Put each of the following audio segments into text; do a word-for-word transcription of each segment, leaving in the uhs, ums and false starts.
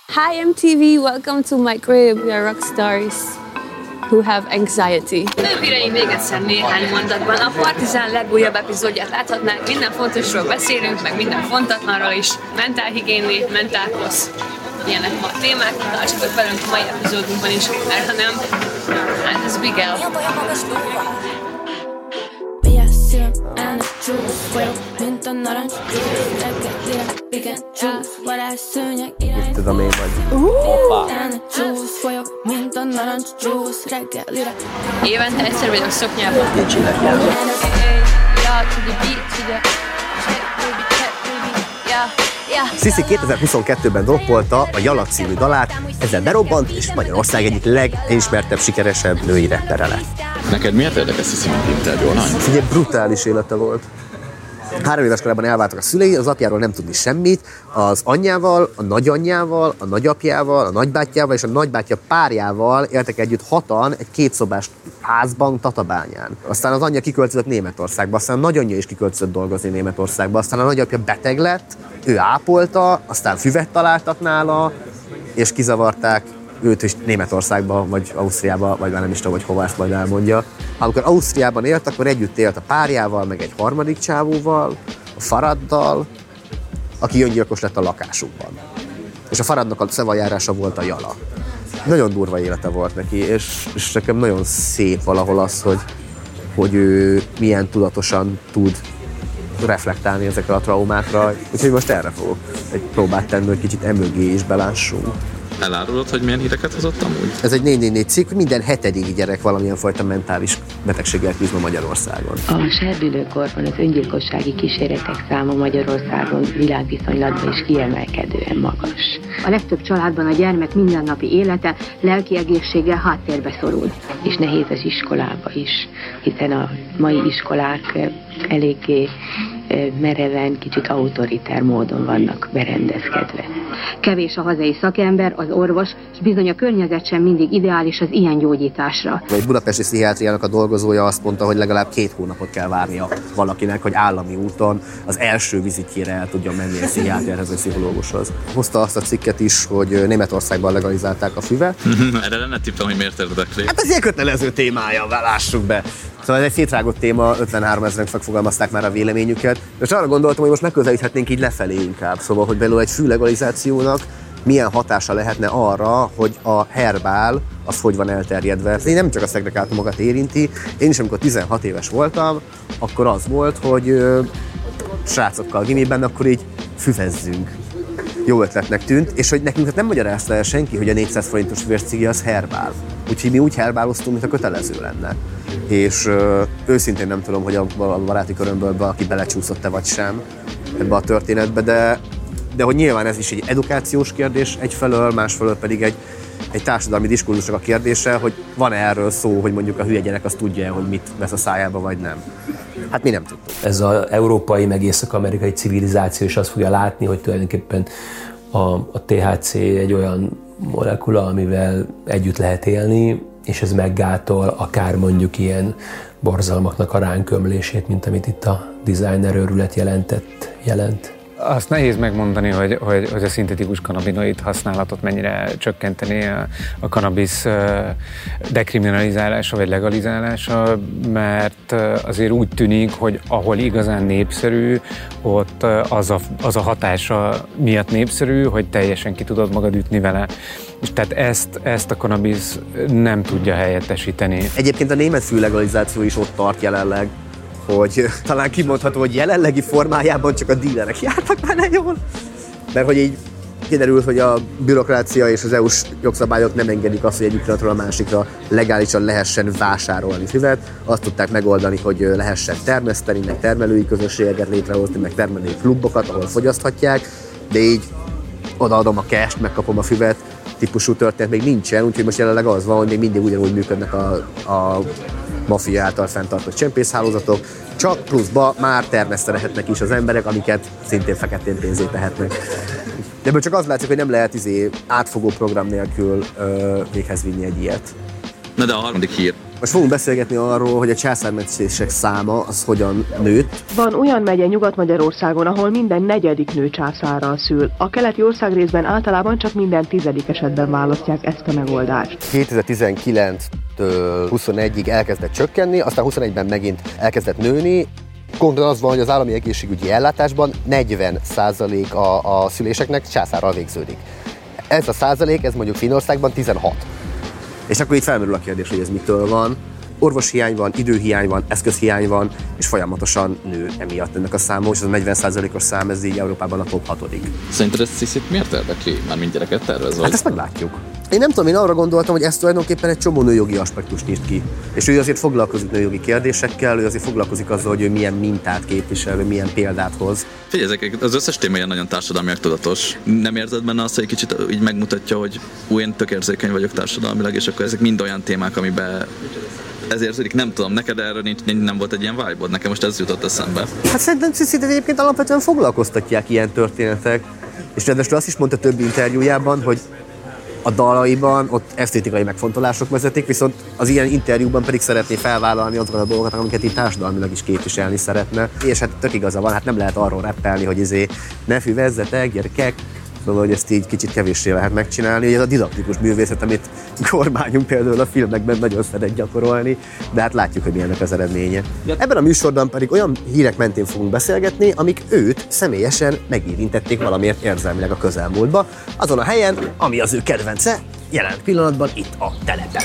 Hi M T V, welcome to my crib. We are rock stars who have anxiety. Nőhíreim még egyszer néhány mondatban. A Partizán legújabb epizódját láthatnánk, minden fontosról beszélünk, meg minden fontatlanról is. Mentálhigiéni, mentálkossz. Ilyenek ma a témák, tartsatok velünk a mai epizódunkban is, mert ha nem, hát ez Bigel. Mit tudom én vagy? Évente egyszer vagyok szoknyában. Nincs ideje. Sissi kétezer-huszonkettőben droppolta a Jala című dalát, ezzel berobbant, és Magyarország egyik legismertebb, sikeresebb női rappere lett. Neked miért érdekes Sissi, mint interjú alany? Figyelj, brutális élete volt. Három éves korában elváltak a szülei, az apjáról nem tudni semmit, az anyjával, a nagyanyjával, a nagyapjával, a nagybátyjával és a nagybátyja párjával éltek együtt hatan egy kétszobás házban Tatabányán. Aztán az anyja kiköltözött Németországba, aztán a nagyanyja is kiköltözött dolgozni Németországba, aztán a nagyapja beteg lett, ő ápolta, aztán füvet találtak nála, és kizavarták őt is Németországba, vagy Ausztriába, vagy már nem is tudom, hogy hova, ezt majd elmondja. Amikor Ausztriában élt, akkor együtt élt a párjával, meg egy harmadik csávóval, a Faraddal, aki öngyilkos lett a lakásukban. És a Faradnak a szavajárása volt a Jala. Nagyon durva élete volt neki, és, és nekem nagyon szép valahol az, hogy, hogy ő milyen tudatosan tud reflektálni ezekre a traumákra. Úgyhogy most erre fogok egy próbát tenni, hogy kicsit emögé is belássunk. Elárulod, hogy milyen híreket hozott amúgy? Ez egy négy négy négy cikk, minden hetedik gyerek valamilyen fajta mentális betegséggel küzd ma Magyarországon. A serdülőkorban az öngyilkossági kísérletek száma Magyarországon világviszonylatban is kiemelkedően magas. A legtöbb családban a gyermek mindennapi élete, lelki egészsége háttérbe szorul. És nehéz az iskolába is, hiszen a mai iskolák eléggé mereven, kicsit autoriter módon vannak berendezkedve. Kevés a hazai szakember, az orvos, és bizony a környezet sem mindig ideális az ilyen gyógyításra. Egy budapesti pszichiátriának a dolgozója azt mondta, hogy legalább két hónapot kell várnia valakinek, hogy állami úton az első vizitjére el tudjon menni egy pszichiátriához vagy pszichológushoz. Hozta azt a cikket is, hogy Németországban legalizálták a füvet. Erre lenne tippem, hogy miért érdekli. Hát ez ilyen kötelező témája, lássuk be. Szóval ez egy szétrágott téma, ötvenhárom ezeren megfogalmazták már a véleményüket. És arra gondoltam, hogy most megközelíthetnénk így lefelé inkább. Szóval, hogy belőle egy fűlegalizációnak milyen hatása lehetne arra, hogy a herbál az hogy van elterjedve. Ez nem csak a szegregátumokat érinti. Én is, amikor tizenhat éves voltam, akkor az volt, hogy ö, srácokkal gimiben, akkor így füvezzünk. Jó ötletnek tűnt, és hogy nekünk nem magyarázta el senki, hogy a négyszáz forintos füves cigi az herbál. Úgyhogy mi úgy herbáloztunk, mint a kötelező lenne. És ö, őszintén nem tudom, hogy a, a baráti körömből aki belecsúszott-e vagy sem ebbe a történetbe, de, de hogy nyilván ez is egy edukációs kérdés egyfelől, másfelől pedig egy, egy társadalmi diskurzusnak a kérdése, hogy van-e erről szó, hogy mondjuk a hülye gyerek az tudja, hogy mit vesz a szájába, vagy nem. Hát mi nem tudtuk. Ez az európai, meg észak-amerikai civilizáció is azt fogja látni, hogy tulajdonképpen a, a té há cé egy olyan molekula, amivel együtt lehet élni, és ez meggátol akár mondjuk ilyen borzalmaknak a ránk ömlését, mint amit itt a designer őrület jelentett, jelent. Azt nehéz megmondani, hogy, hogy, hogy a szintetikus kanabinoid használatot mennyire csökkenteni a, a kannabisz dekriminalizálása vagy legalizálása, mert azért úgy tűnik, hogy ahol igazán népszerű, ott az a, az a hatása miatt népszerű, hogy teljesen ki tudod magad ütni vele. És tehát ezt, ezt a kannabisz nem tudja helyettesíteni. Egyébként a német fűlegalizáció is ott tart jelenleg, hogy talán kimondható, hogy jelenlegi formájában csak a dílerek jártak benne jól. Mert hogy így kiderült, hogy a bürokrácia és az é u-s jogszabályok nem engedik azt, hogy egyik pillanatról a másikra legálisan lehessen vásárolni füvet. Azt tudták megoldani, hogy lehessen termeszteni, meg termelői közösségeket létrehozni, meg termelői klubokat, ahol fogyaszthatják, de így odaadom a cash-t, megkapom a füvet típusú történet még nincsen, úgyhogy most jelenleg az van, hogy még mindig ugyanúgy működnek a, a maffia által fenntartott csempészhálózatok, csak pluszba már termesztehetnek is az emberek, amiket szintén feketén pénzé tehetnek. De ebből csak az látszik, hogy nem lehet izé átfogó program nélkül ö, véghez vinni egy ilyet. Na de a harmadik hír Most fogunk beszélgetni arról, hogy a császármetszések száma az hogyan nőtt. Van olyan megye Nyugat-Magyarországon, ahol minden negyedik nő császárral szül. A keleti országrészben általában csak minden tizedik esetben választják ezt a megoldást. kétezer-tizenkilenctől huszonegyig elkezdett csökkenni, aztán huszonegyben megint elkezdett nőni. Konkrétan az van, hogy az állami egészségügyi ellátásban negyven százalék a, a szüléseknek császárral végződik. Ez a százalék, ez mondjuk Finnországban tizenhat. És akkor itt felmerül a kérdés, hogy ez mitől van. Orvoshiány van, időhiány van, eszközhiány van, és folyamatosan nő emiatt ennek a száma, és ez a negyven százalékos szám, ez így Európában a top hatodik. Szerinted ez Ciszit miért érdekli? Mármint gyereket tervez? Hát ezt meglátjuk. Én nem tudom, én arra gondoltam, hogy ez tulajdonképpen egy csomó nőjogi aspektust nyit ki. És ő azért foglalkozik nőjogi kérdésekkel, ő azért foglalkozik azzal, hogy ő milyen mintát képvisel, ő milyen példát hoz. Figyelj, ezek, az összes téma ilyen nagyon társadalmiak tudatos. Nem érzed benne azt, hogy egy kicsit így megmutatja, hogy új, én tök érzékeny vagyok társadalmilag, és akkor ezek mind olyan témák, amiben ez érződik, nem tudom, neked erről nincs, nem volt egy ilyen vibe-od, nekem most ez jutott eszembe. Hát szerintem Ciszit egyébként alapvetően foglalkoztatják ilyen történetek, és ráadásul azt is mondta több interjújában, hogy a dalaiban ott esztétikai megfontolások vezetik, viszont az ilyen interjúban pedig szeretné felvállalni azokat a dolgokat, amiket itt társadalmilag is képviselni szeretne. És hát tök igaza van, hát nem lehet arról rappelni, hogy izé ne füvezzetek, gyerekek, szóval, hogy ezt így kicsit kevéssé lehet megcsinálni. Ugye ez a didaktikus művészet, amit kormányunk például a filmekben nagyon szeret gyakorolni, de hát látjuk, hogy milyennek az eredménye. Ebben a műsorban pedig olyan hírek mentén fogunk beszélgetni, amik őt személyesen megérintették valamiért érzelmileg a közelmúltba, azon a helyen, ami az ő kedvence, jelen pillanatban itt a telepen.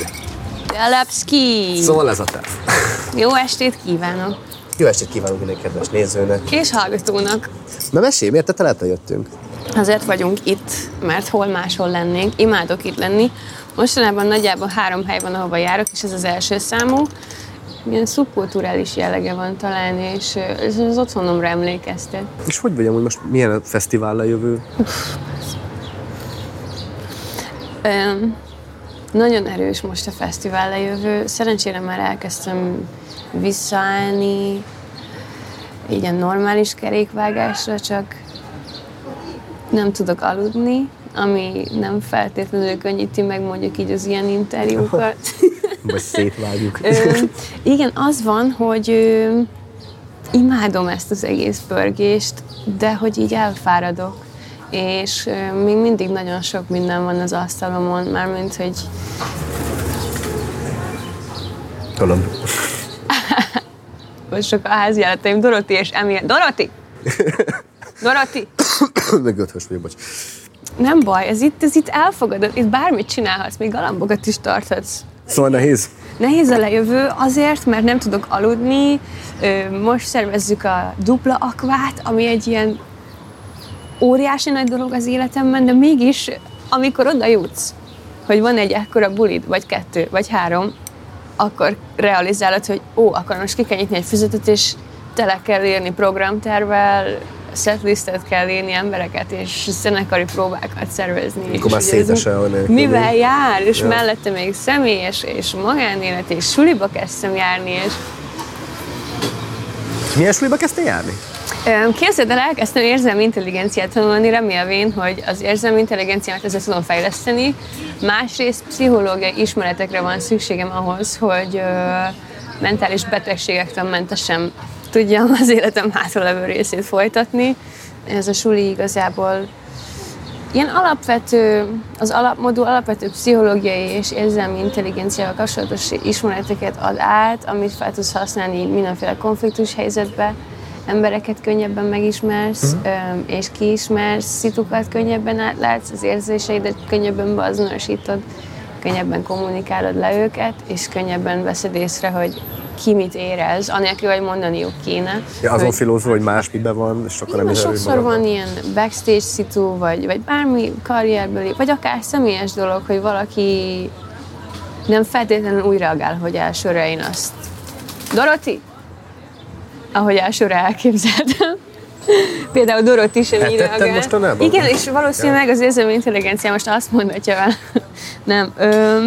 Telepszki! Szóval ez a terv. Jó estét kívánok! Jó estét kívánok minden kedves nézőnek! És hallgatónak! Na mesélj, miért a telepen jöttünk? Azért vagyunk itt, mert hol máshol lennénk. Imádok itt lenni. Mostanában nagyjából három hely van, ahova járok, és ez az első számú. Ilyen szubkulturális jellege van talán, és ez az otthonomra emlékeztet. És hogy vagy amúgy most milyen a fesztivállal jövő? Öm, nagyon erős most a fesztivállal jövő. Szerencsére már elkezdtem visszaállni így a normális kerékvágásra, csak nem tudok aludni, ami nem feltétlenül könnyíti meg mondjuk így az ilyen interjúkat. Vagy szétvágjuk. Ö, igen, az van, hogy ö, imádom ezt az egész pörgést, de hogy így elfáradok. És ö, még mindig nagyon sok minden van az asztalomon, mármint, hogy... Tudom. Most sok a háziállataim, Doroti és Emil. Doroti! Doroti! Meg öthös vagyok, bocs. Nem baj, ez itt, ez itt elfogadod, itt bármit csinálhatsz, még galambokat is tarthatsz. Szóval nehéz? Nehéz a lejövő azért, mert nem tudok aludni. Most szervezzük a dupla akvát, ami egy ilyen óriási nagy dolog az életemben, de mégis, amikor oda jutsz, hogy van egy ekkora bulid, vagy kettő, vagy három, akkor realizálod, hogy ó, akkor most ki kell nyitni egy füzetet, és tele kell írni programtervvel, setlistet kell írni embereket, és zenekari próbákat szervezni. Akkor már szétesel a nélkül. Mivel jár, és ja. mellette még személyes, és magánélet, és suliba kezdtem járni, és... Milyen suliba kezdtél járni? Képzeld el, elkezdtem érzelmi intelligenciát tanulni, remélvén, hogy az érzelmi intelligenciát ezzel tudom fejleszteni. Másrészt pszichológiai ismeretekre van szükségem ahhoz, hogy uh, mentális betegségektől mentesen tudjam az életem hátralevő részét folytatni. Ez a suli igazából ilyen alapvető, az alapmodul alapvető pszichológiai és érzelmi intelligenciával kapcsolatos ismereteket ad át, amit fel tudsz használni mindenféle konfliktus helyzetbe, embereket könnyebben megismersz, mm. és kiismersz, szitukat könnyebben átlátsz, az érzéseidet könnyebben beazonosítod, könnyebben kommunikálod le őket, és könnyebben veszed észre, hogy ki mit érez, anélkül, hogy mondaniuk kéne. Ja, azon filózol, hogy más miben van, és akkor nem is sokszor van ilyen backstage szitu, vagy, vagy bármi karrierbeli, vagy akár személyes dolog, hogy valaki nem feltétlenül úgy reagál, hogy elsőre én azt. Doroti? Ahogy elsőre elképzeltem. Például Doroti sem így reagál. Mostanában? Igen, és valószínűleg az érzelmi intelligencia most azt mondatja vele. Nem. Ö,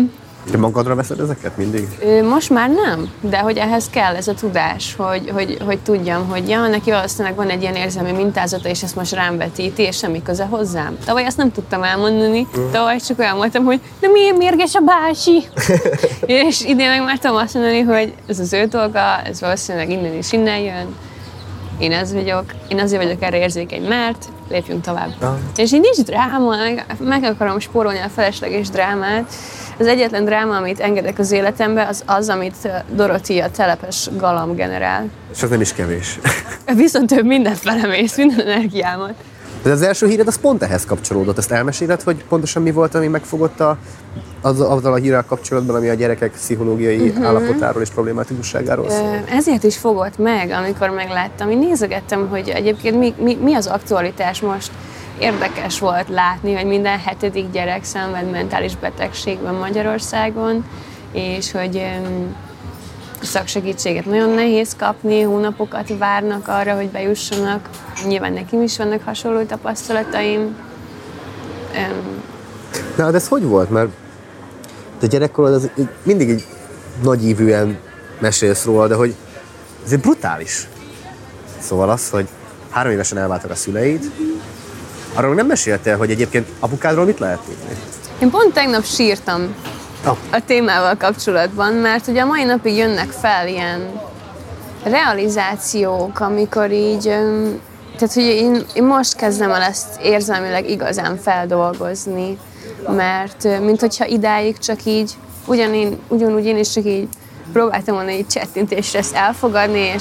Te magadra veszed ezeket mindig? Most már nem, de hogy ehhez kell ez a tudás, hogy, hogy, hogy tudjam, hogy ja, neki valószínűleg van egy ilyen érzelmi mintázata, és ezt most rám vetíti, és semmi köze hozzám. Tavaly ezt nem tudtam elmondani, uh. tavaly csak olyan voltam, hogy de miért mérges a bácsi? És idén meg már tudom azt mondani, hogy ez az ő dolga, ez valószínűleg innen is innen jön. Én ez vagyok, én azért vagyok erre érzékeny, mert lépjünk tovább. Uh. És így nincs dráma, meg, meg akarom spórolni a felesleges drámát. Az egyetlen dráma, amit engedek az életembe, az az, amit Dorothy, a telepes galamb generál. És az nem is kevés. Viszont több mindent felemész, minden energiámat. De az első híred az pont ehhez kapcsolódott. Ezt elmeséled, hogy pontosan mi volt, ami megfogott a, az, azzal a hírrel kapcsolatban, ami a gyerekek pszichológiai uh-huh. állapotáról és problématikusságáról szól? Ezért is fogott meg, amikor megláttam. Én nézegettem, hogy egyébként mi, mi, mi az aktualitás most. Érdekes volt látni, hogy minden hetedik gyerek szenved mentális betegségben Magyarországon, és hogy um, szaksegítséget nagyon nehéz kapni, hónapokat várnak arra, hogy bejussanak. Nyilván nekem is vannak hasonló tapasztalataim. Um, Na, de ez hogy volt? Mert a gyerekkorod az mindig így nagyívűen mesélsz róla, de hogy ez egy brutális. Szóval az, hogy három évesen elváltak a szüleid, arról nem meséltél, hogy egyébként apukádról mit lehet tudni? Én pont tegnap sírtam oh. a témával kapcsolatban, mert ugye a mai napig jönnek fel ilyen realizációk, amikor így, tehát hogy én, én most kezdem el ezt érzelmileg igazán feldolgozni, mert mint hogyha idáig csak így, ugyan én, ugyanúgy én is csak így próbáltam volna így csettintésre ezt elfogadni, és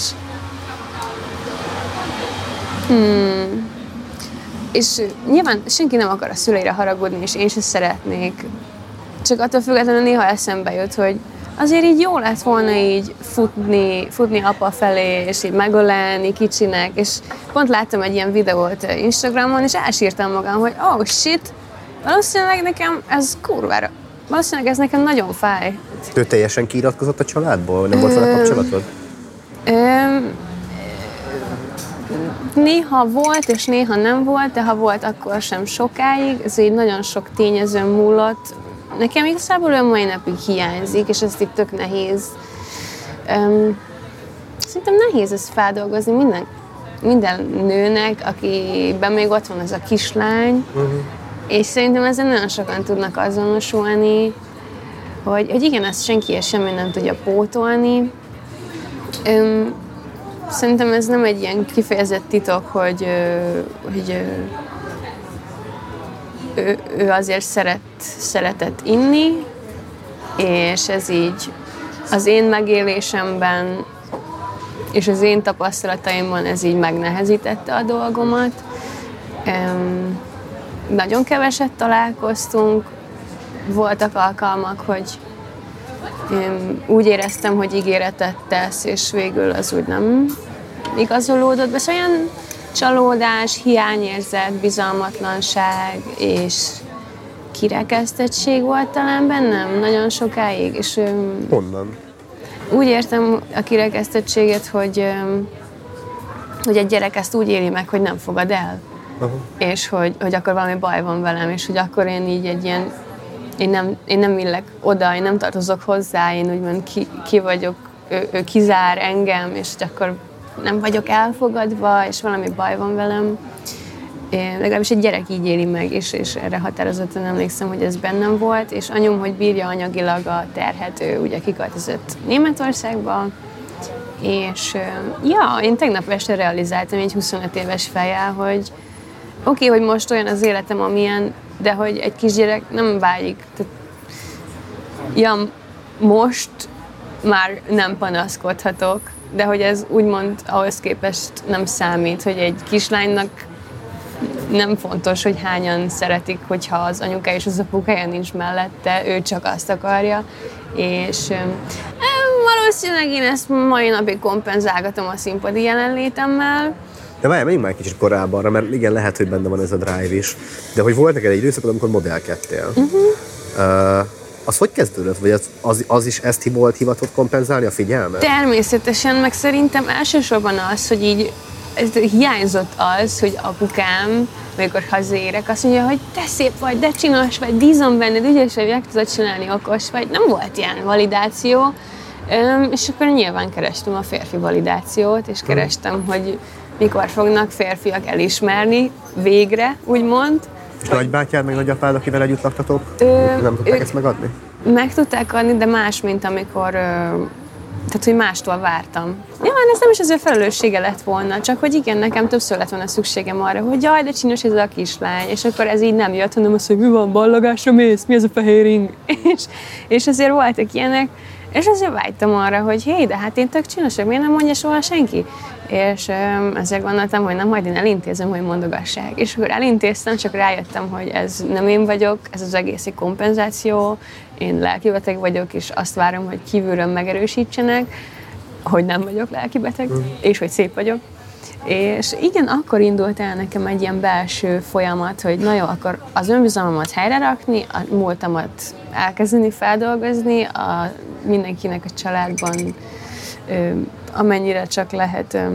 hmm, és nyilván senki nem akar a szüleire haragudni, és én sem szeretnék. Csak attól függetlenül néha eszembe jut, hogy azért így jó lett volna így futni, futni apa felé, és így megölelni kicsinek, és pont láttam egy ilyen videót Instagramon, és elsírtam magam, hogy oh shit, valószínűleg nekem ez kurvára, valószínűleg ez nekem nagyon fáj. Ő teljesen kiiratkozott a családból? Nem volt vele kapcsolatod? Ö, Néha volt, és néha nem volt, de ha volt, akkor sem sokáig. Ez így nagyon sok tényezőn múlott. Nekem igazából olyan mai napig hiányzik, és ezt itt tök nehéz. Um, szerintem nehéz ezt feldolgozni minden, minden nőnek, akiben még ott van ez a kislány, uh-huh. és szerintem ezzel nagyon sokan tudnak azonosulni, hogy, hogy igen, ezt senki és semmi nem tudja pótolni. Um, Szerintem ez nem egy ilyen kifejezett titok, hogy, hogy ő, ő azért szeret, szeretett inni, és ez így az én megélésemben és az én tapasztalataimban ez így megnehezítette a dolgomat. Um, nagyon keveset találkoztunk, voltak alkalmak, hogy én úgy éreztem, hogy ígéretet tesz, és végül az úgy nem igazolódott be. Szóval olyan csalódás, hiányérzet, bizalmatlanság és kirekesztettség volt talán bennem nagyon sokáig. És honnan? Úgy értem a kirekesztettséget, hogy, hogy egy gyerek ezt úgy éli meg, hogy nem fogad el. Uh-huh. És hogy, hogy akkor valami baj van velem, és hogy akkor én így egy ilyen Én nem, én nem illek oda, én nem tartozok hozzá, én úgymond ki, ki vagyok, ő, ő kizár engem, és akkor nem vagyok elfogadva, és valami baj van velem. Én, legalábbis egy gyerek így éli meg, és, és erre határozottan emlékszem, hogy ez bennem volt, és anyum, hogy bírja anyagilag a terhet, ő ugye kiköltözött Németországba, és ja, én tegnap este realizáltam egy huszonöt éves fejjel, hogy oké, okay, hogy most olyan az életem, amilyen, de hogy egy kisgyerek nem vágyik. Tehát, ja, most már nem panaszkodhatok, de hogy ez úgymond ahhoz képest nem számít, hogy egy kislánynak nem fontos, hogy hányan szeretik, hogyha az anyukája és az apukája nincs mellette, ő csak azt akarja, és e, valószínűleg én ezt mai napig kompenzálgatom a színpadi jelenlétemmel. De várjál, menjünk már egy kicsit korábbanra, mert igen, lehet, hogy benne van ez a drive is. De hogy volt neked egy időszakod, amikor modellkedtél. Uh-huh. Uh, az hogy kezdődött? Vagy az, az, az is ezt volt hivatott kompenzálni, a figyelmet? Természetesen, meg szerintem elsősorban az, hogy így ez hiányzott az, hogy apukám amikor hazérek, azt mondja, hogy te szép vagy, de csinos vagy, bízom benned, ügyes vagy, meg tudod csinálni, okos vagy. Nem volt ilyen validáció, Üm, és akkor nyilván kerestem a férfi validációt, és kerestem, hogy mikor fognak férfiak elismerni, végre, úgymond. És nagybátyád, meg nagyapád, akivel együtt laktatok, Ö, nem tudták ők ezt megadni? Meg tudták adni, de más, mint amikor, ö, tehát hogy mástól vártam. Nyilván ez nem is az ő felelőssége lett volna, csak hogy igen, nekem többször lett volna szükségem arra, hogy jaj, de csinos ez a kislány, és akkor ez így nem jött, hanem azt, hogy mi van, ballagásra mész, mi ez a fehér ing? és, és azért voltak ilyenek, és azért vágytam arra, hogy hé, de hát én tök csinos vagyok, miért nem mondja soha senki? És um, ezért gondoltam, hogy nem, majd én elintézem, hogy mondogassák. És akkor elintéztem, csak rájöttem, hogy ez nem én vagyok, ez az egész egy kompenzáció, én lelkibeteg vagyok, és azt várom, hogy kívülről megerősítsenek, hogy nem vagyok lelkibeteg, mm. és hogy szép vagyok. És igen, akkor indult el nekem egy ilyen belső folyamat, hogy na jó, akkor az önbizalmamat helyre rakni, a múltamat elkezdeni feldolgozni, a, mindenkinek a családban ö, amennyire csak lehet ö,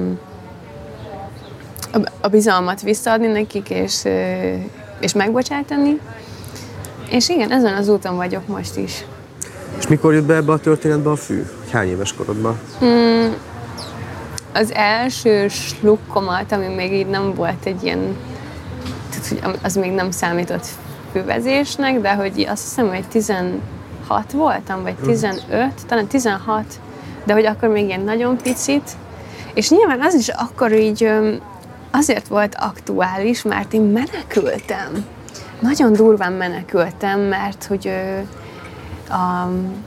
a, a bizalmat visszaadni nekik, és, ö, és megbocsátani. És igen, ezen az úton vagyok most is. És mikor jött be ebbe a történetbe a fű? Hány éves korodban? Hmm, az első slukkomat, ami még így nem volt egy ilyen, tehát, hogy az még nem számított füvezésnek, de hogy azt hiszem, hogy tizenhat voltam, vagy tizenöt, talán tizenhat, de hogy akkor még ilyen nagyon picit. És nyilván az is akkor így azért volt aktuális, mert én menekültem. Nagyon durván menekültem, mert hogy a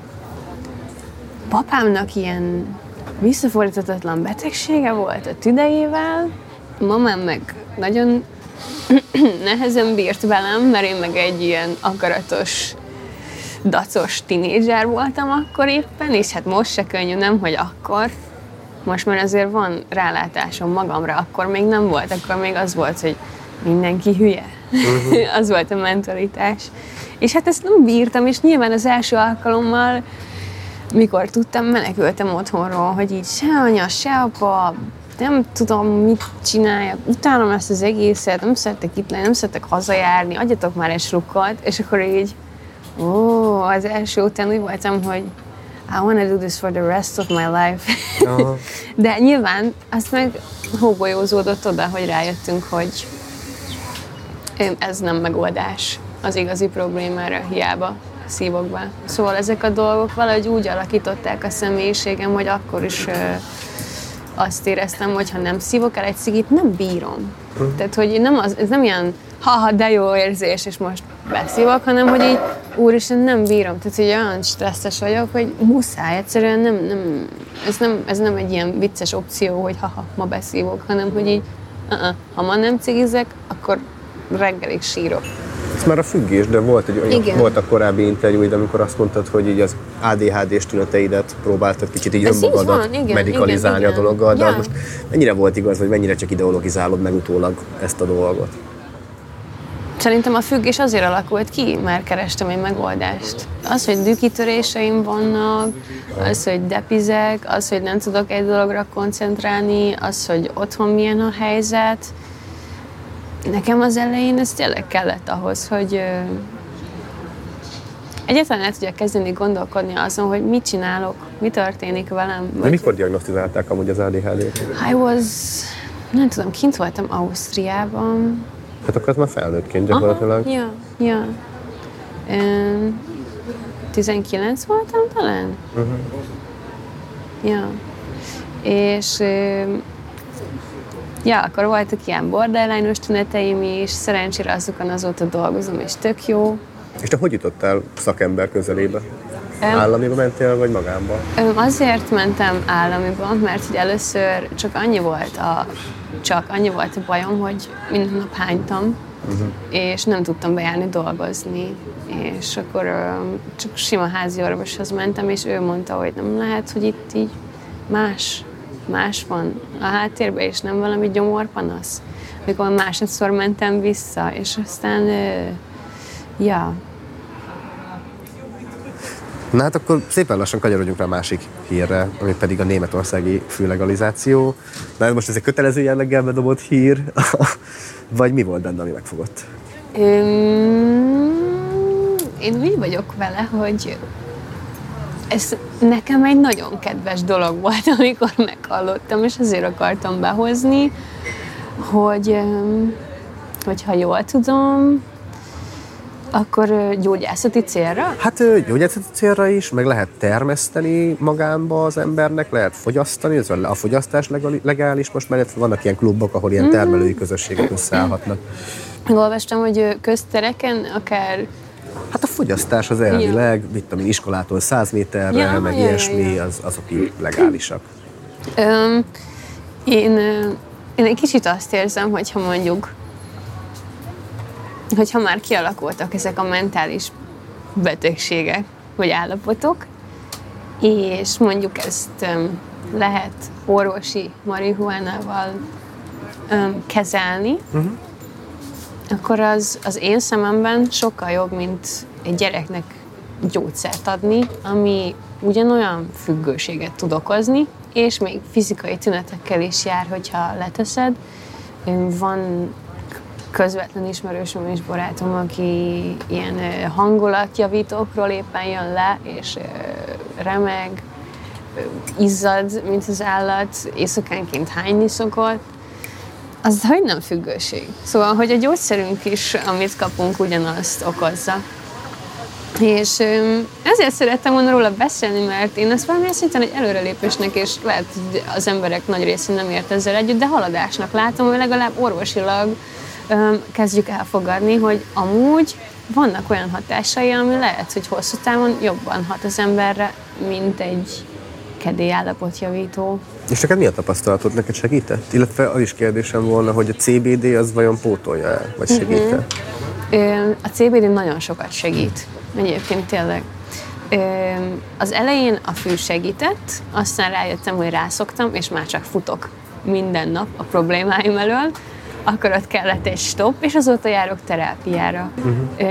papámnak ilyen visszafordíthatatlan betegsége volt a tüdejével, a mamám meg nagyon nehezen bírt velem, mert én meg egy ilyen akaratos, dacos tinédzser voltam akkor éppen, és hát most se könnyű, nem, hogy akkor. Most már azért van rálátásom magamra, akkor még nem volt, akkor még az volt, hogy mindenki hülye. Uh-huh. Az volt a mentalitás. És hát ezt nem bírtam, és nyilván az első alkalommal, mikor tudtam, menekültem otthonról, hogy így se anya, se apa, nem tudom, mit csináljak, utálom ezt az egészet, nem szeretek itt lenni, nem szeretek hazajárni, adjatok már egy slukkot, és akkor így, ó, az első után úgy voltam, hogy I wanna do this for the rest of my life. Uh-huh. De nyilván azt meg hógolyózódott oda, hogy rájöttünk, hogy ez nem megoldás az igazi problémára, hiába szívok be. Szóval ezek a dolgok valahogy úgy alakították a személyiségem, hogy akkor is ö, azt éreztem, hogy ha nem szívok el egy cigit, nem bírom. Uh-huh. Tehát, hogy nem az, ez nem ilyen ha-ha, de jó érzés, és most beszívok, hanem, hogy így úristen, nem bírom. Tehát, hogy olyan stresszes vagyok, hogy muszáj, egyszerűen nem, nem, ez, nem, ez nem egy ilyen vicces opció, hogy ha-ha, ma beszívok, hanem, hogy így, uh-uh, ha ma nem cigizek, akkor reggelig sírok. Ez már a függés, de volt egy olyan, volt a korábbi interjúid, amikor azt mondtad, hogy így az á dé há dés tüneteidet próbáltad kicsit így önmagadat medikalizálni igen, a dologgal, de ja. Most mennyire volt igaz, vagy mennyire csak ideologizálod meg utólag ezt a dolgot? Szerintem a függés azért alakult ki, mert kerestem egy megoldást. Az, hogy dühkitöréseim vannak, az, hogy depizek, az, hogy nem tudok egy dologra koncentrálni, az, hogy otthon milyen a helyzet. Nekem az elején ez tényleg kellett ahhoz, hogy ö, egyáltalán el tudjak kezdeni gondolkodni azon, hogy mit csinálok, mi történik velem. De mikor diagnosztizálták amúgy az á dé há dét? I was, nem tudom, kint voltam Ausztriában. Hát akkor ez már felnőttként gyakorlatilag. Aha, ja, ja. Um, tizenkilenc voltam talán? Uh-huh. Ja. És um, ja, akkor voltak ilyen borderline-os tüneteim is, szerencsére azokon azóta dolgozom, és tök jó. És te hogy jutottál szakember közelébe? Um, Államiba mentél, vagy magánba? Um, azért mentem államiba, mert hogy először csak annyi volt a, csak annyi volt a bajom, hogy minden nap hánytam, uh-huh. és nem tudtam bejárni dolgozni. És akkor um, csak sima házi orvoshoz mentem, és ő mondta, hogy nem lehet, hogy itt így más, más van a háttérben, és nem valami gyomorpanasz. Mikor másodszor mentem vissza, és aztán, uh, ja. Na hát akkor szépen lassan kanyarodjunk rá a másik hírre, ami pedig a németországi főlegalizáció. Na most ez egy kötelező jelleggel bedobott hír, vagy mi volt benne, ami megfogott? Üm, én úgy vagyok vele, hogy ez nekem egy nagyon kedves dolog volt, amikor meghallottam, és azért akartam behozni, hogy, hogyha jól tudom, akkor gyógyászati célra? Hát gyógyászati célra is, meg lehet termeszteni magánba az embernek, lehet fogyasztani, ez a fogyasztás legális most már, vannak ilyen klubok, ahol ilyen termelői közösségek összeállhatnak. Olvastam, hogy köztereken akár... Hát a fogyasztás az elvileg, ja. mit tudom, iskolától száz méterre, ja, meg ja, ilyesmi, ja. Az, azok így legálisak. Öm, én, én egy kicsit azt érzem, hogyha mondjuk hogyha már kialakultak ezek a mentális betegségek, vagy állapotok, és mondjuk ezt um, lehet orvosi marihuánával um, kezelni, uh-huh. akkor az, az én szememben sokkal jobb, mint egy gyereknek gyógyszert adni, ami ugyanolyan függőséget tud okozni, és még fizikai tünetekkel is jár, hogyha leteszed. Van közvetlen ismerősöm és barátom, aki ilyen hangulatjavítókról éppen jön le, és remeg, izzad, mint az állat, éjszakánként hányni szokott. Az hogy nem függőség. Szóval, hogy a gyógyszerünk is, amit kapunk, ugyanazt okozza. És ezért szerettem volna róla beszélni, mert én ezt valamilyen szinten egy előrelépésnek, és lehet, hogy az emberek nagy része nem ért ezzel együtt, de haladásnak látom, hogy legalább orvosilag kezdjük elfogadni, hogy amúgy vannak olyan hatásai, ami lehet, hogy hosszú távon jobban hat az emberre, mint egy kedélyállapotjavító. És neked mi a tapasztalatod? Neked segített? Illetve az is kérdésem volna, hogy a cé bé dé az vajon pótolja el, vagy segít-e? Uh-huh. A cé bé dé nagyon sokat segít. Egyébként tényleg. Az elején a fű segített, aztán rájöttem, hogy rászoktam, és már csak futok minden nap a problémáim elől, akkor ott kellett egy stop, és azóta járok terápiára. Uh-huh.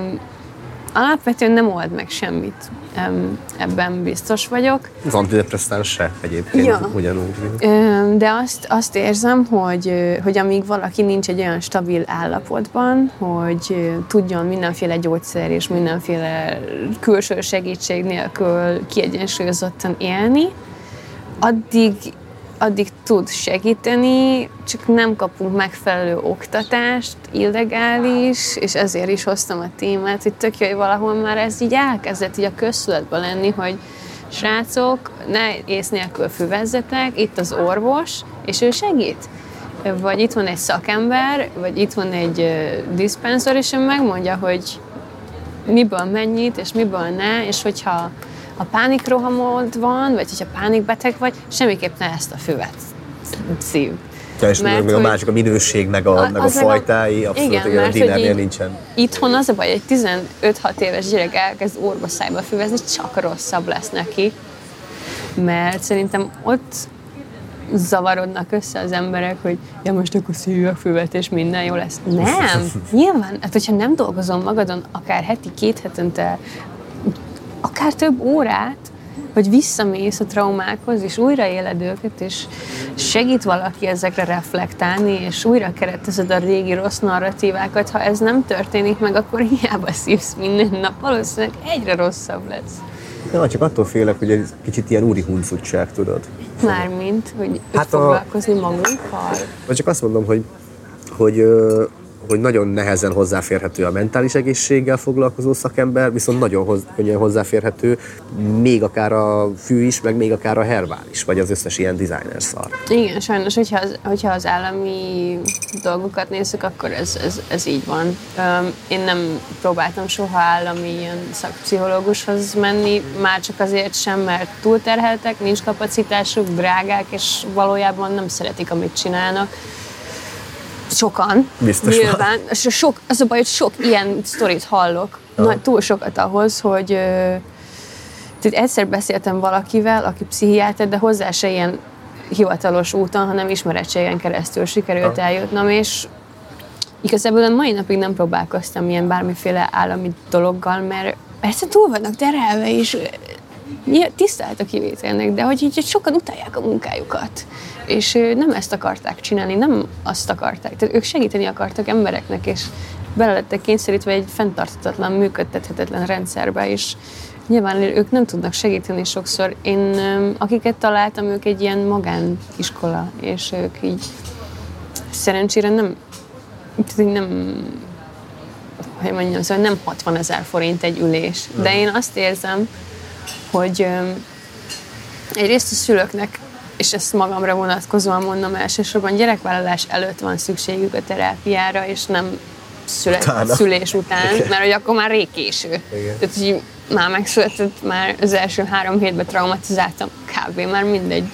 Alapvetően nem old meg semmit. Ebben biztos vagyok. Az antidepresszáns se egyébként, ja. ugyanúgy. De azt, azt érzem, hogy, hogy amíg valaki nincs egy olyan stabil állapotban, hogy tudjon mindenféle gyógyszer és mindenféle külső segítség nélkül kiegyensúlyozottan élni, addig addig tud segíteni, csak nem kapunk megfelelő oktatást, illegális, és ezért is hoztam a témát, hogy tök jó, hogy valahol már ez így elkezdett így a köztudatban lenni, hogy srácok, ne ész nélkül füvezzetek, itt az orvos, és ő segít. Vagy itt van egy szakember, vagy itt van egy uh, diszpenszor, és ő megmondja, hogy miből mennyit, és miből ne, és hogyha a pánikrohamod van, vagy hogyha pánikbeteg vagy, semmiképp ne ezt a füvet szív. Ja, és mert, meg a másik a minőség, meg a, a, meg a fajtái, abszolút, igen, igen, a dinernél nincsen. Itthon az a baj, egy tizenöt-hat éves gyerek elkezd orvoszájba füvezni, csak rosszabb lesz neki. Mert szerintem ott zavarodnak össze az emberek, hogy ja, most akkor szívja a füvet, és minden jó lesz. Nem! Nyilván, hát hogyha nem dolgozom magadon, akár heti, két hetente, akár több órát, hogy visszamész a traumákhoz, és újraéled őket, és segít valaki ezekre reflektálni, és újra keretezed a régi rossz narratívákat. Ha ez nem történik meg, akkor hiába szívsz minden nap, valószínűleg egyre rosszabb lesz. Ja, csak attól félek, hogy egy kicsit ilyen úri huncutság, tudod. Mármint, hogy hát foglalkozni a... magunkkal. Vagy csak azt mondom, hogy, hogy hogy nagyon nehezen hozzáférhető a mentális egészséggel foglalkozó szakember, viszont nagyon hoz, könnyen hozzáférhető még akár a fű is, meg még akár a herbál is, vagy az összes ilyen designer szar. Igen, sajnos, hogyha az, hogyha az állami dolgokat nézzük, akkor ez, ez, ez így van. Én nem próbáltam soha állami ilyen szakpszichológushoz menni, már csak azért sem, mert túlterheltek, nincs kapacitásuk, drágák, és valójában nem szeretik, amit csinálnak. Sokan, biztos nyilván. Sok, az a baj, hogy sok ilyen sztorit hallok. Nagy, túl sokat ahhoz, hogy uh, egyszer beszéltem valakivel, aki pszichiáter, de hozzá se ilyen hivatalos úton, hanem ismerettségen keresztül sikerült eljutnom, és igazából a mai napig nem próbálkoztam ilyen bármiféle állami dologgal, mert persze túl vannak terhelve, és tisztelt a kivételnek, de hogy így sokan utálják a munkájukat. És nem ezt akarták csinálni, nem azt akarták. Tehát ők segíteni akartak embereknek, és bele lettek kényszerítve egy fenntarthatatlan, működtethetetlen rendszerbe, és nyilván ők nem tudnak segíteni sokszor. Én, akiket találtam, ők egy ilyen magániskola, és ők így szerencsére nem, nem hogy mondjam, szóval nem hatvanezer forint egy ülés. De én azt érzem, hogy egyrészt a szülőknek, és ezt magamra vonatkozóan mondom, elsősorban gyerekvállalás előtt van szükségük a terápiára, és nem szület, szülés után, mert hogy akkor már rég késő. Igen. Tehát, hogy már megszületett, már az első három hétben traumatizáltam, kb. Már mindegy.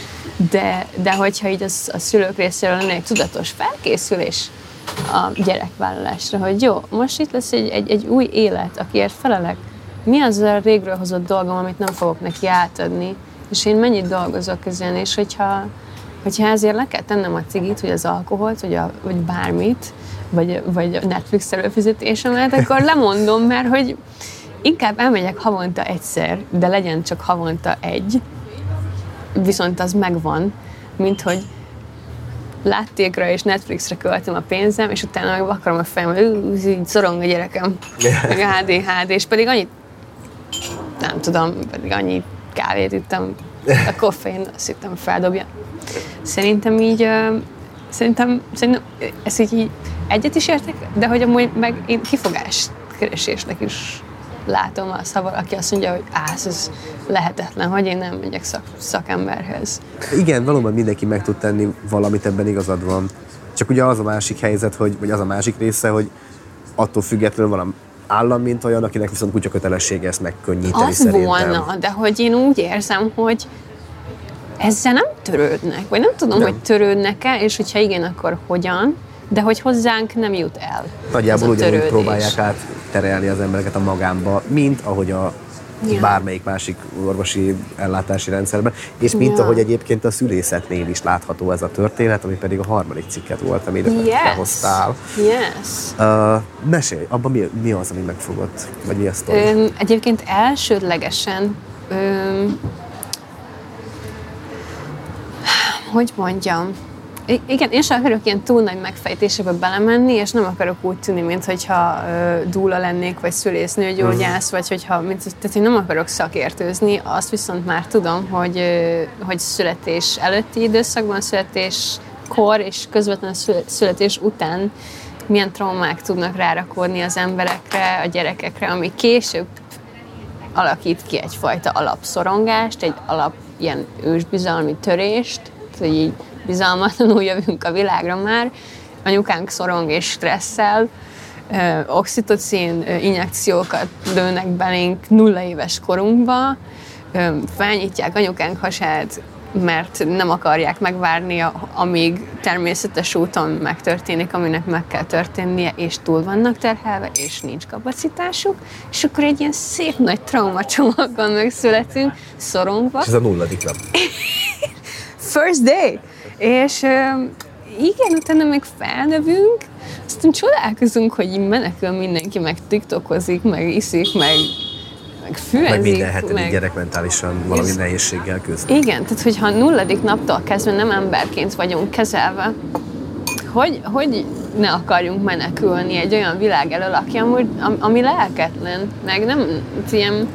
De, de hogyha így az, a szülők részéről lenne egy tudatos felkészülés a gyerekvállalásra, hogy jó, most itt lesz egy, egy, egy új élet, akiért felelek. Mi az a régről hozott dolgom, amit nem fogok neki átadni, és én mennyit dolgozok ezen, és hogyha, hogyha ezért le kell tennem a cigit, vagy az alkoholt, vagy, a, vagy bármit, vagy, vagy a Netflix előfizetésemet, akkor lemondom, mert hogy inkább elmegyek havonta egyszer, de legyen csak havonta egy, viszont az megvan, mint hogy láttékra és Netflixre költöm a pénzem, és utána meg akarom a fejem, hogy így szorong a gyerekem, meg a há dé há dé, és pedig annyit, nem tudom, pedig annyi kávét ittam, a koffein azt hittem feldobja. Szerintem így, uh, szerintem, szerintem ezt így, így egyet is értek, de hogy amúgy meg én kifogás keresésnek is látom azt, ha valaki azt mondja, hogy áh, ez lehetetlen, hogy én nem megyek szak, szakemberhez. Igen, valóban mindenki meg tud tenni valamit, ebben igazad van. Csak ugye az a másik helyzet, hogy, vagy az a másik része, hogy attól függetlenül valami állam, mint olyan, akinek viszont kutya kötelessége ezt megkönnyíteni az szerintem. Volna, de hogy én úgy érzem, hogy ezzel nem törődnek, vagy nem tudom, nem. hogy törődnek-e, és hogyha igen, akkor hogyan, de hogy hozzánk nem jut el. Nagyjából ugyanúgy próbálják átterelni az embereket a magánba, mint ahogy a ja. bármelyik másik orvosi ellátási rendszerben, és mint ja. ahogy egyébként a szülészetnél is látható ez a történet, ami pedig a harmadik cikket volt, amire yes. behoztál. Yes. Uh, mesélj, abban mi, mi az, ami megfogott? Vagy mi a sztori? Öm, egyébként elsődlegesen öm, hogy mondjam, I- igen, én sem akarok ilyen túl nagy megfejtésekbe belemenni, és nem akarok úgy tűnni, mintha dúla lennék, vagy szülésznőgyógyász, vagy hogyha, mint, tehát én nem akarok szakértőzni, azt viszont már tudom, hogy, hogy születés előtti időszakban, születéskor és közvetlenül születés után milyen traumák tudnak rárakódni az emberekre, a gyerekekre, ami később alakít ki egyfajta alapszorongást, egy alap ilyen ősbizalmi törést, hogy így bizalmatlanul jövünk a világra már, anyukánk szorong és stresszel, ö, oxitocin ö, injekciókat lőnek belénk nulla éves korunkba, ö, felnyitják anyukánk hasát, mert nem akarják megvárni, amíg természetes úton megtörténik, aminek meg kell történnie, és túl vannak terhelve, és nincs kapacitásuk, és akkor egy ilyen szép nagy traumacsomaggal megszületünk, szorongva. És ez a nulladik nap. First day! És uh, igen, utána meg felnövünk, aztán csodálkozunk, hogy így menekül mindenki, meg tiktokozik, meg iszik, meg, meg fűezik. Meg minden hetedik meg... gyerek mentálisan valami és... nehézséggel küzd. Igen, tehát hogyha a nulladik naptól kezdve nem emberként vagyunk kezelve, hogy, hogy ne akarjunk menekülni egy olyan világ elől, aki amúgy, ami lelketlen, meg nem ilyen,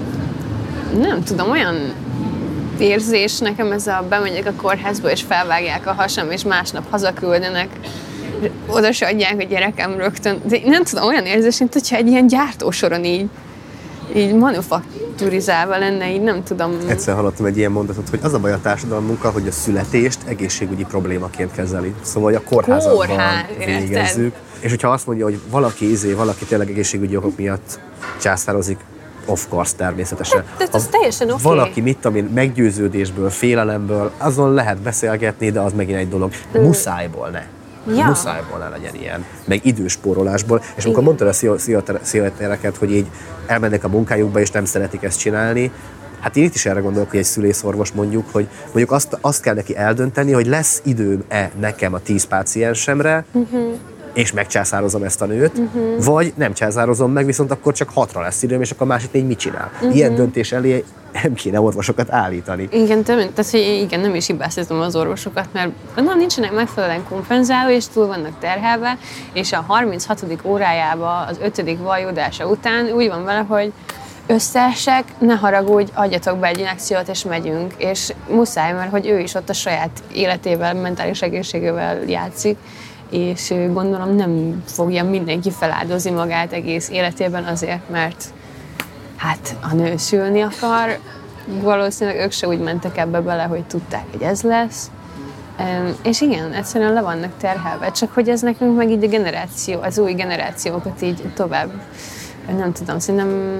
nem tudom, olyan érzés nekem ez a bemegyek a kórházba, és felvágják a hasam, és másnap hazaküldenek, oda se adják a gyerekem rögtön. De nem tudom, olyan érzés, mint hogyha egy ilyen gyártósoron így, így manufakturizálva lenne, így nem tudom. Egyszer hallottam egy ilyen mondatot, hogy az a baj a társadalmunkkal, hogy a születést egészségügyi problémaként kezeli. Szóval, hogy a kórházakban Kórház, végezzük. És hogyha azt mondja, hogy valaki izé, valaki tényleg egészségügyi okok miatt császározik, of course, természetesen. De ez teljesen oké. Valaki mit, ami meggyőződésből, félelemből, azon lehet beszélgetni, de az megint egy dolog. Muszájból ne. Ja. Muszájból ne legyen ilyen. Meg időspórolásból. És igen. amikor mondtad a szívatereket, hogy így elmennek a munkájukba, és nem szeretik ezt csinálni, hát én itt is erre gondolok, hogy egy szülészorvos mondjuk, hogy mondjuk azt, azt kell neki eldönteni, hogy lesz időm-e nekem a tíz páciensemre, uh-huh. és megcsászározom ezt a nőt, uh-huh. vagy nem császározom meg, viszont akkor csak hatra lesz időm, és akkor a másik négy mit csinál. Uh-huh. Ilyen döntés elé nem kéne orvosokat állítani. Igen, tehát, hogy igen, nem is hibáztatom az orvosokat, mert nem nincsenek megfelelően kompenzálva, és túl vannak terhelve, és a harminchatodik órájában az ötödik vajjódása után úgy van vele, hogy összeesek, ne haragudj, adjatok be egy injekciót, és megyünk. És muszáj, mert hogy ő is ott a saját életével, mentális egészségével játszik, és gondolom nem fogja mindenki feláldozni magát egész életében azért, mert hát a nő szülni akar, valószínűleg ők se úgy mentek ebbe bele, hogy tudták, hogy ez lesz. És igen, egyszerűen le vannak terhelve, csak hogy ez nekünk meg így a generáció, az új generációkat így tovább, nem tudom, szerintem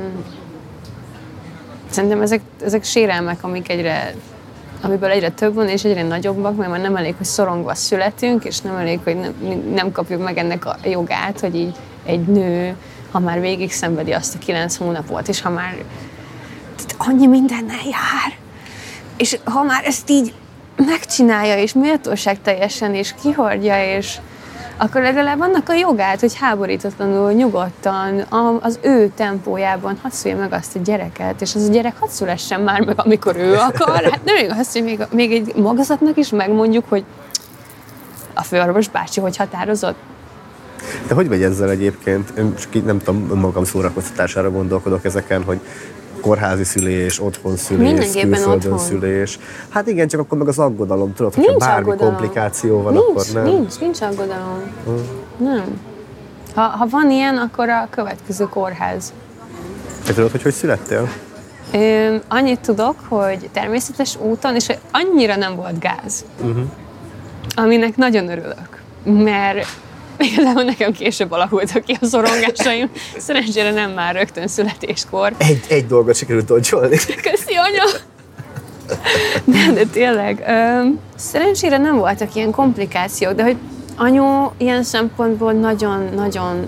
Szerintem ezek, ezek sérelmek, amik egyre, amiből egyre több van, és egyre nagyobbak, mert már nem elég, hogy szorongva születünk, és nem elég, hogy nem, nem kapjuk meg ennek a jogát, hogy így egy nő, ha már végig szenvedi azt a kilenc hónapot, és ha már annyi mindennel jár, és ha már ezt így megcsinálja, és méltóság teljesen, és kihordja, és akkor legalább annak a jogát, hogy háborítatlanul, nyugodtan, az ő tempójában hadd szülje meg azt a gyereket, és az a gyerek hadd szülessen már meg, amikor ő akar. Hát nem még azt, hogy még, még egy magazatnak is megmondjuk, hogy a főorvos bácsi hogy határozott. De hogy vagy ezzel egyébként? Én nem tudom, magam szórakoztatására gondolkodok ezeken, hogy kórházi szülés, otthon szülés, külföldön szülés. Hát igen, csak akkor meg az aggodalom, tudod, hogyha bármi aggodalom. Komplikáció van, nincs, akkor nem. Nincs, nincs aggodalom. Hmm. Nem. Ha, ha van ilyen, akkor a következő kórház. Te tudod, hogy hogy születtél? Ö, annyit tudok, hogy természetes úton, és hogy annyira nem volt gáz. Uh-huh. Aminek nagyon örülök, mert igazából nekem később alakultak ki a szorongásaim. Szerencsére nem már rögtön születéskor. Egy, egy dolgot sikerült dolcsolni. Köszi, anya! De, de tényleg, ö, szerencsére nem voltak ilyen komplikációk, de hogy anyu ilyen szempontból nagyon-nagyon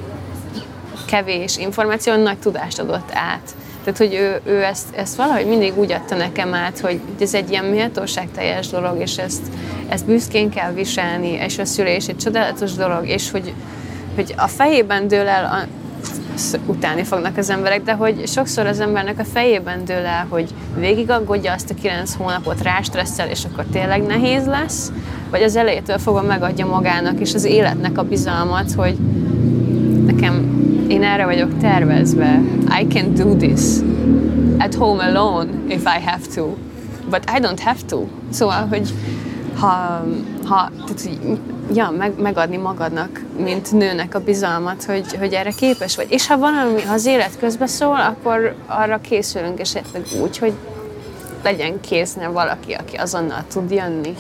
kevés információ, nagy tudást adott át. Tehát, hogy ő, ő ezt, ezt valahogy mindig úgy adta nekem át, hogy ez egy ilyen méltóságteljes dolog, és ezt, ezt büszkén kell viselni, és a szülés egy csodálatos dolog, és hogy, hogy a fejében dől el, a, utálni fognak az emberek, de hogy sokszor az embernek a fejében dől el, hogy végig aggódja azt a kilenc hónapot, rástresszel, és akkor tényleg nehéz lesz, vagy az elejétől fogva megadja magának, és az életnek a bizalmat, hogy nekem én erre vagyok tervezve. I can do this at home alone if I have to, but I don't have to. Szóval, hogy ha, ha tehát, ja, meg, megadni magadnak, mint nőnek a bizalmat, hogy, hogy erre képes vagy. És ha valami, ha az élet közbeszól, akkor arra készülünk esetleg úgy, hogy legyen késznél valaki, aki azonnal tud jönni.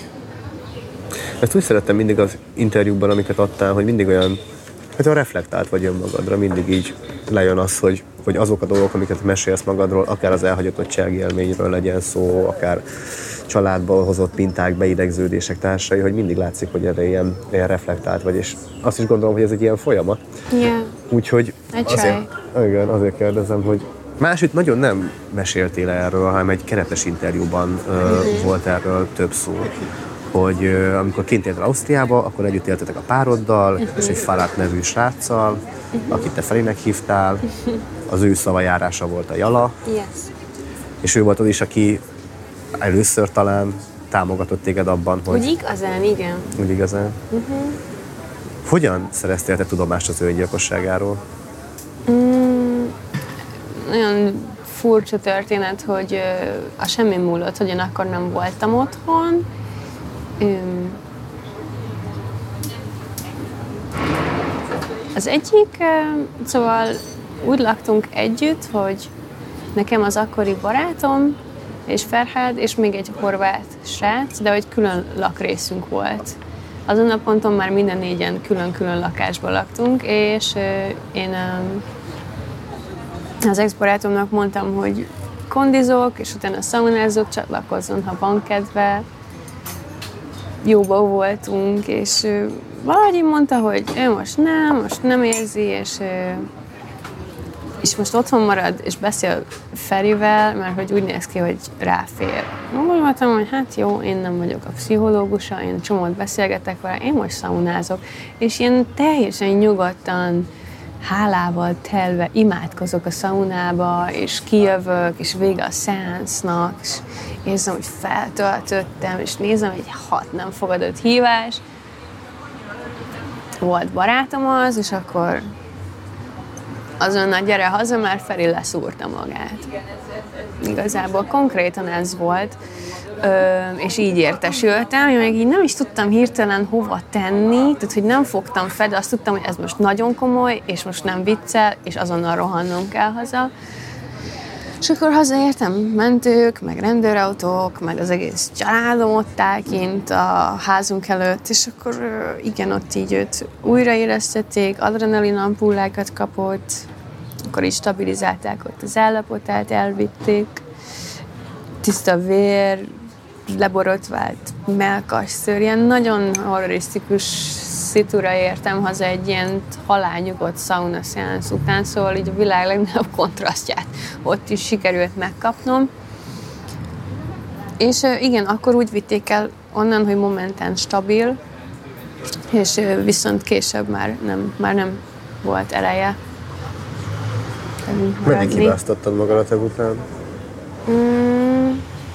Ezt úgy szerettem mindig az interjúban, amiket adtál, hogy mindig olyan, hogy a reflektált vagy önmagadra, mindig így lejön az, hogy, hogy azok a dolgok, amiket mesélsz magadról, akár az elhagyatottsági élményről legyen szó, akár családból hozott minták, beidegződések, társai, hogy mindig látszik, hogy erre ilyen, ilyen reflektált vagy, és azt is gondolom, hogy ez egy ilyen folyamat. Yeah. Úgyhogy azért, igen, azért kérdezem, hogy máshogy nagyon nem meséltél erről, hanem egy keretes interjúban uh, mm-hmm. volt erről több szó, hogy uh, amikor kint éltél Ausztriába, akkor együtt éltetek a pároddal, uh-huh. és egy Farát nevű sráccal, uh-huh. akit te Ferinek hívtál, uh-huh. az ő szavajárása volt a Jala, yes. és ő volt az is, aki először talán támogatott téged abban, hogy... Úgy igazán, igen. Úgy igazán. Uh-huh. Hogyan szereztél te tudomást az ő öngyilkosságáról? Mm, nagyon furcsa történet, hogy a semmi múlott, hogy én akkor nem voltam otthon. Az egyik, szóval úgy laktunk együtt, hogy nekem az akkori barátom, és Ferhád, és még egy horvát srác, de hogy külön lakrészünk volt. Azon a ponton már minden négyen külön-külön lakásban laktunk, és én az ex-barátomnak mondtam, hogy kondizok, és utána szaunázok, csatlakozzon, ha van kedve. Jóba voltunk, és valahogy mondta, hogy ő most nem, most nem érzi, és és most otthon marad, és beszél Ferivel, mert hogy úgy néz ki, hogy ráfér. Mondtam, hogy hát jó, én nem vagyok a pszichológusa, én csomót beszélgetek vele, én most szaunázok, és ilyen teljesen nyugodtan, hálával telve imádkozok a szaunába, és kijövök, és vége a szeánsznak, és érzem, hogy feltöltöttem, és nézem, hogy hat nem fogadott hívás. Volt barátom az, és akkor azonnal gyere haza, mert Feri leszúrta magát. Igazából konkrétan ez volt, Ö, és így értesültem, én még így nem is tudtam hirtelen hova tenni, tehát hogy nem fogtam fel, de azt tudtam, hogy ez most nagyon komoly, és most nem viccel, és azonnal rohannom kell haza. És akkor hazaértem, mentők, meg rendőrautók, meg az egész családom ott áll kint a házunk előtt, és akkor igen, ott így őt újraélesztették, adrenalin ampullákat kapott, akkor így stabilizálták ott az állapotát, elvitték, tiszta vér, leborotvált mellkasszőr, ilyen nagyon horrorisztikus szitura értem haza egy ilyen halálnyugodt sauna szeánsz után, szóval így a világ legnagyobb kontrasztját ott is sikerült megkapnom. És igen, akkor úgy vitték el onnan, hogy momentán stabil, és viszont később már nem, már nem volt ereje. Meddig hibáztattad magadat ezután? Mm.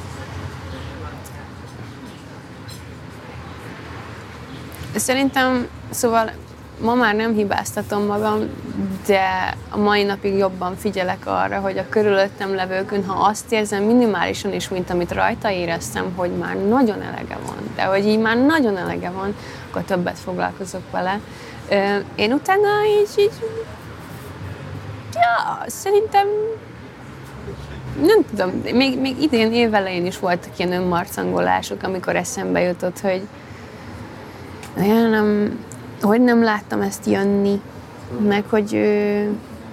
Szerintem, szóval ma már nem hibáztatom magam, de a mai napig jobban figyelek arra, hogy a körülöttem levőkön, ha azt érzem minimálisan is, mint amit rajta éreztem, hogy már nagyon elege van, de hogy így már nagyon elege van, akkor többet foglalkozok vele. Én utána így, így ja, szerintem nem tudom, még, még idén évelején is voltak ilyen önmarcangolások, amikor eszembe jutott, hogy ja, nem, hogy nem láttam ezt jönni, meg hogy ő,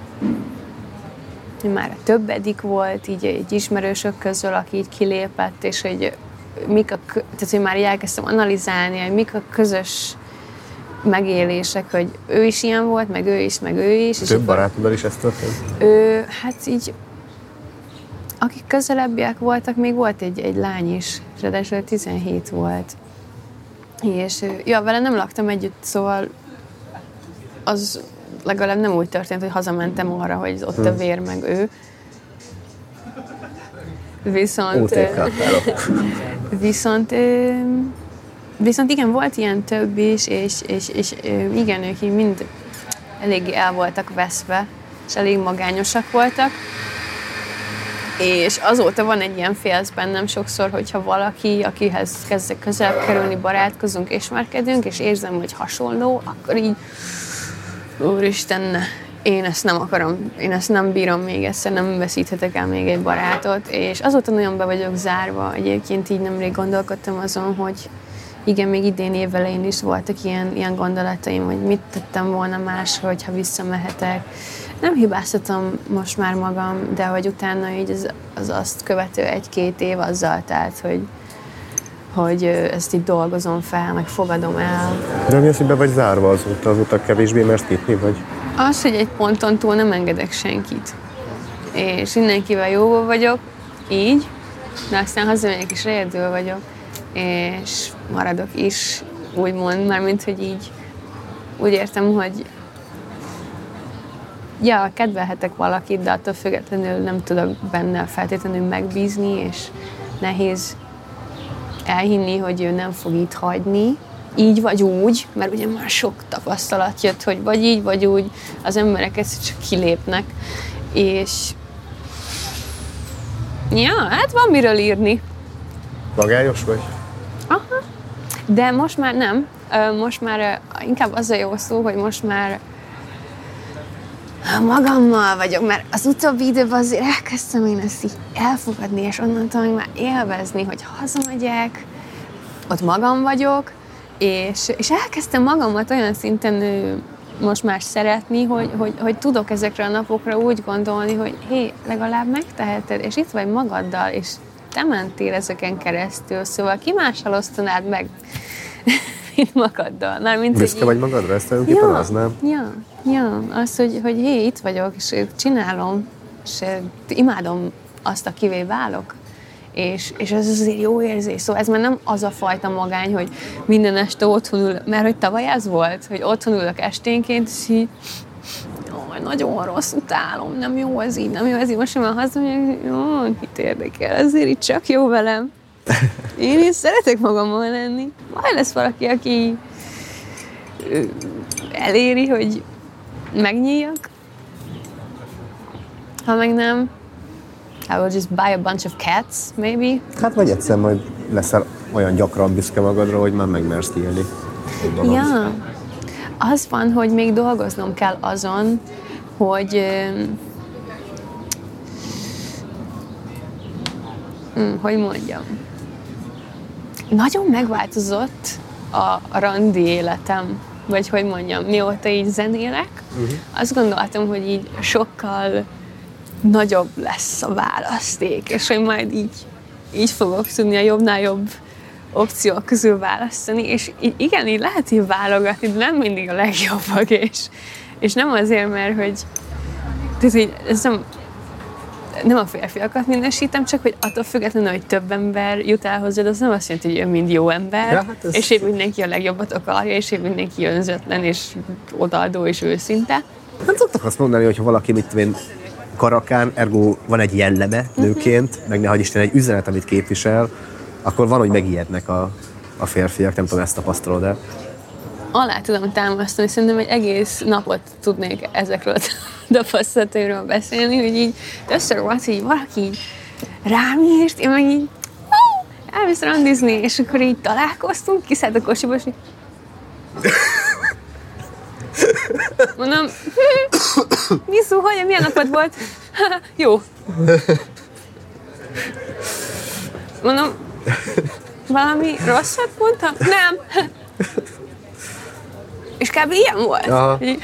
már a többedik volt, így egy ismerősök közül, aki így kilépett, és hogy mik a, tehát hogy már elkezdtem analizálni, hogy mik a közös megélések, hogy ő is ilyen volt, meg ő is, meg ő is. Több barátoddal is ez történt? Ő, hát így, akik közelebbiek voltak, még volt egy, egy lány is, ráadásul tizenhét volt. És ja, vele nem laktam együtt, szóval az legalább nem úgy történt, hogy hazamentem arra, hogy ott a vér, meg ő. Viszont... viszont... Viszont igen, volt ilyen több is, és, és, és igen, ők így mind eléggé el voltak veszve, és elég magányosak voltak. És azóta van egy ilyen félsz bennem sokszor, hogyha valaki, akihez kezdek közel kerülni, barátkozunk, ismerkedünk, és érzem, hogy hasonló, akkor így, úristen, ne, én ezt nem akarom, én ezt nem bírom még egyszer, nem veszíthetek el még egy barátot, és azóta nagyon be vagyok zárva. Egyébként így nemrég gondolkodtam azon, hogy igen, még idén évelején is voltak ilyen, ilyen gondolataim, hogy mit tettem volna más, hogyha visszamehetek. Nem hibáztatom most már magam, de hogy utána így az, az azt követő egy-két év azzal telt, hogy, hogy ezt így dolgozom fel, meg fogadom el. De mi az, hogy be vagy zárva azóta, azóta kevésbé mersz nyitni, vagy? Az, hogy egy ponton túl nem engedek senkit. És mindenkivel jóval vagyok, így, de aztán hazamegyek és egyedül vagyok, és maradok is, úgymond, mármint, hogy így úgy értem, hogy ja, kedvelhetek valakit, de attól függetlenül nem tudok benne feltétlenül megbízni, és nehéz elhinni, hogy ő nem fog itt hagyni. Így vagy úgy, mert ugye már sok tapasztalat jött, hogy vagy így, vagy úgy, az emberek ezt csak kilépnek. És ja, hát van miről írni. Magányos vagy? Aha. De most már nem. Most már inkább az a jó szó, hogy most már magammal vagyok, mert az utóbbi időben azért elkezdtem én ezt így elfogadni, és onnantól még már élvezni, hogy hazamegyek, ott magam vagyok, és, és elkezdtem magamat olyan szinten most már szeretni, hogy, hogy, hogy tudok ezekre a napokra úgy gondolni, hogy hé, legalább megteheted, és itt vagy magaddal, és te mentél ezeken keresztül, szóval ki mással osztanád meg, mint magaddal. Mármint, büszke vagy magadra? Ez tulajdonképpen ja, az, nem? Ja, ja, az, hogy, hogy hé, itt vagyok, és csinálom, és imádom azt, akivé válok. És, és ez azért jó érzés. Szóval ez már nem az a fajta magány, hogy minden este otthon ül, mert hogy tavaly ez volt, hogy otthon ülök esténként, és így ó, nagyon rossz, utálom, nem jó ez így, nem jó ez így. Most már hazamegyek, jó, kit érdekel, ezért itt csak jó velem. Én is szeretek magammal lenni. Majd lesz valaki, aki eléri, hogy megnyíljak. Ha meg nem, I will just buy a bunch of cats, maybe. Hát vagy egyszer majd leszel olyan gyakran büszke magadra, hogy már megmersz élni. Ja. Az van, hogy még dolgoznom kell azon, hogy hm, hogy mondjam, nagyon megváltozott a, a randi életem, vagy hogy mondjam, mióta így zenélek, uh-huh. azt gondoltam, hogy így sokkal nagyobb lesz a választék, és hogy majd így, így fogok tudni a jobbnál jobb opciók közül választani, és így, igen, így lehet így válogatni, de nem mindig a legjobbak, és, és nem azért, mert hogy tehát így, ez nem, nem a férfiakat minősítem, csak hogy attól függetlenül, hogy több ember jut el hozzád, az nem azt jelenti, hogy ő mind jó ember, ja, hát ez... és épp mindenki a legjobbat akarja, és épp mindenki önzetlen, és odaadó, és őszinte. Hát szoktak azt mondani, hogy ha valaki, mit tudom, karakán, ergo van egy jelleme nőként, uh-huh. meg ne hagyj Isten egy üzenet, amit képvisel, akkor van, hogy megijednek a, a férfiak, nem tudom, ezt tapasztalod el. Alá tudom támasztani, szerintem egy egész napot tudnék ezekről a tapasztalatairól beszélni, hogy így többször volt, hogy valaki így rám írt, én meg így elvisz randizni, és akkor így találkoztunk, kiszállt a kocsiba, és így mondom, Miszú, hogy milyen napod volt? Jó. Mondom, valami rosszat mondtam? Nem. És kb. Ilyen volt. Így,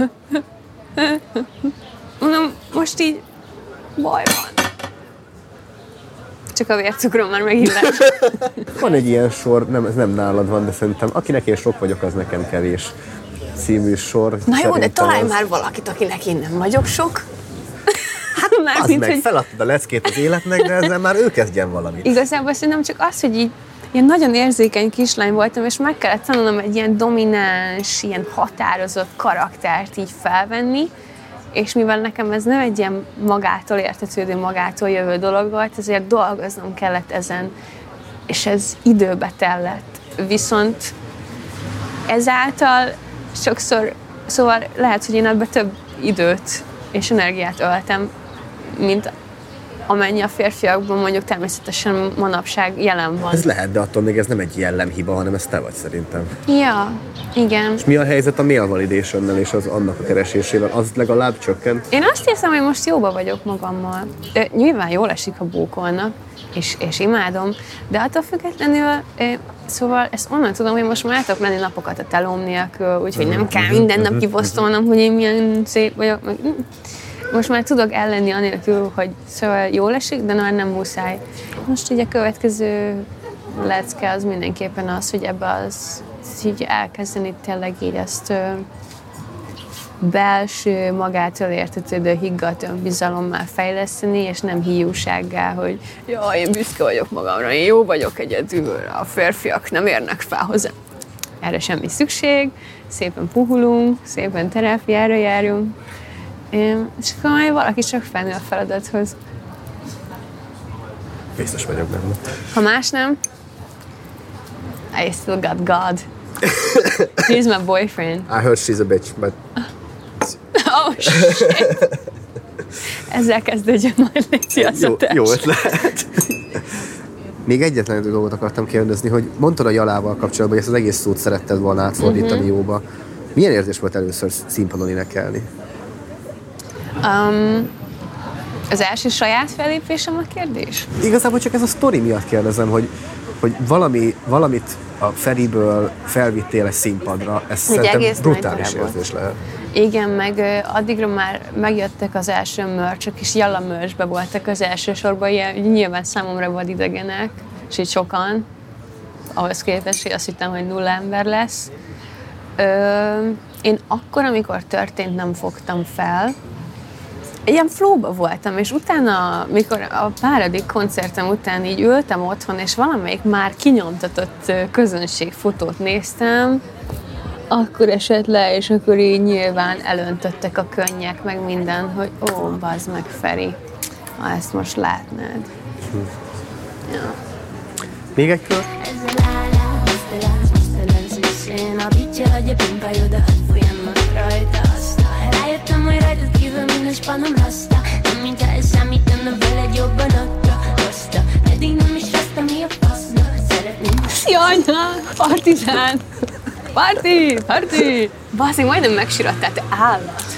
mondom, most így baj van. Csak a vércukrom már megillett. Van egy ilyen sor, nem, ez nem nálad van, de szerintem akinek én sok vagyok, az nekem kevés című sor. Na jó, de találj az... már valakit, akinek én nem vagyok sok. Hát már az mint, meg, hogy... feladtad a leckét az életnek, de ezzel már ő kezdjen valamit. Igazából szerintem csak az, hogy így ilyen nagyon érzékeny kislány voltam, és meg kellett tanulnom egy ilyen domináns, ilyen határozott karaktert így felvenni, és mivel nekem ez nem egy ilyen magától értetődő, magától jövő dolog volt, ezért dolgoznom kellett ezen, és ez időbe tellett. Viszont ezáltal sokszor, szóval lehet, hogy én ebbe több időt és energiát öltem, mint amennyi a férfiakban mondjuk természetesen manapság jelen van. Ez lehet, de attól még ez nem egy jellemhiba, hanem ez te vagy szerintem. Ja, igen. És mi a helyzet a male validationnel és az annak a keresésével? Az legalább csökkent? Én azt hiszem, hogy most jóba vagyok magammal. De nyilván jól esik, ha bókolnak, és, és imádom, de attól függetlenül, szóval ezt onnan tudom, hogy most már el tudok lenni napokat a telóm nélkül, úgyhogy nem kell minden nap kiposztolnom, hogy én milyen szép vagyok. Most már tudok ellenni anélkül, hogy szóval jól esik, de már nem muszáj. Most ugye a következő lecke az mindenképpen az, hogy ebbe az így elkezdeni tényleg így ezt ö, belső, magától értetődő higgadt önbizalommal fejleszteni, és nem hiúsággá, hogy jaj, én büszke vagyok magamra, én jó vagyok egyedül, a férfiak nem érnek fel hozzá. Erre semmi szükség, szépen puhulunk, szépen terápiára járunk, és akkor majd valaki csak felnő a feladathoz. Biztos vagyok benne. Ha más nem, I still got God. He's my boyfriend. I heard she's a bitch, but... Oh, shit! Ezzel kezdődjön majd légy az jó, adás. Jó ötlet. Még egyetlen dolgot akartam kérdezni, hogy mondtad a Jalával kapcsolatban, hogy ezt az egész szót szeretted volna átfordítani uh-huh. jóba. Milyen érzés volt először színpadon énekelni? Um, az első saját fellépésem a kérdés? Igazából csak ez a sztori miatt kérdezem, hogy, hogy valami, valamit a Feriből felvittél egy színpadra, ez szerintem brutális érzés lehet. Igen, meg addigra már megjöttek az első mörcsök, és Jalla mörcsbe voltak az első sorban, ilyen, nyilván számomra volt idegenek, és így sokan. ahhoz képest, hogy azt hittem, hogy nulla ember lesz. Ö, én akkor, amikor történt, nem fogtam fel. Ilyen flowba voltam, és utána, mikor a páradik koncertem után így ültem otthon, és valamelyik már kinyomtatott közönségfotót néztem, akkor esett le, és akkor így nyilván elöntöttek a könnyek, meg minden, hogy ó, bazd meg, Feri, ha ezt most látnád. Hm. Ja. Még egy kör? Rájöttem, hogy rajtad kívül minden spanom rasta. Nem mintha ez számítana veled jobban adta. Rasta, eddig nem is rasta, mi a fasznak szeretném. Szia, anya! Partizán! Parti! Parti! Baszik, majdnem megsirattál, te állat!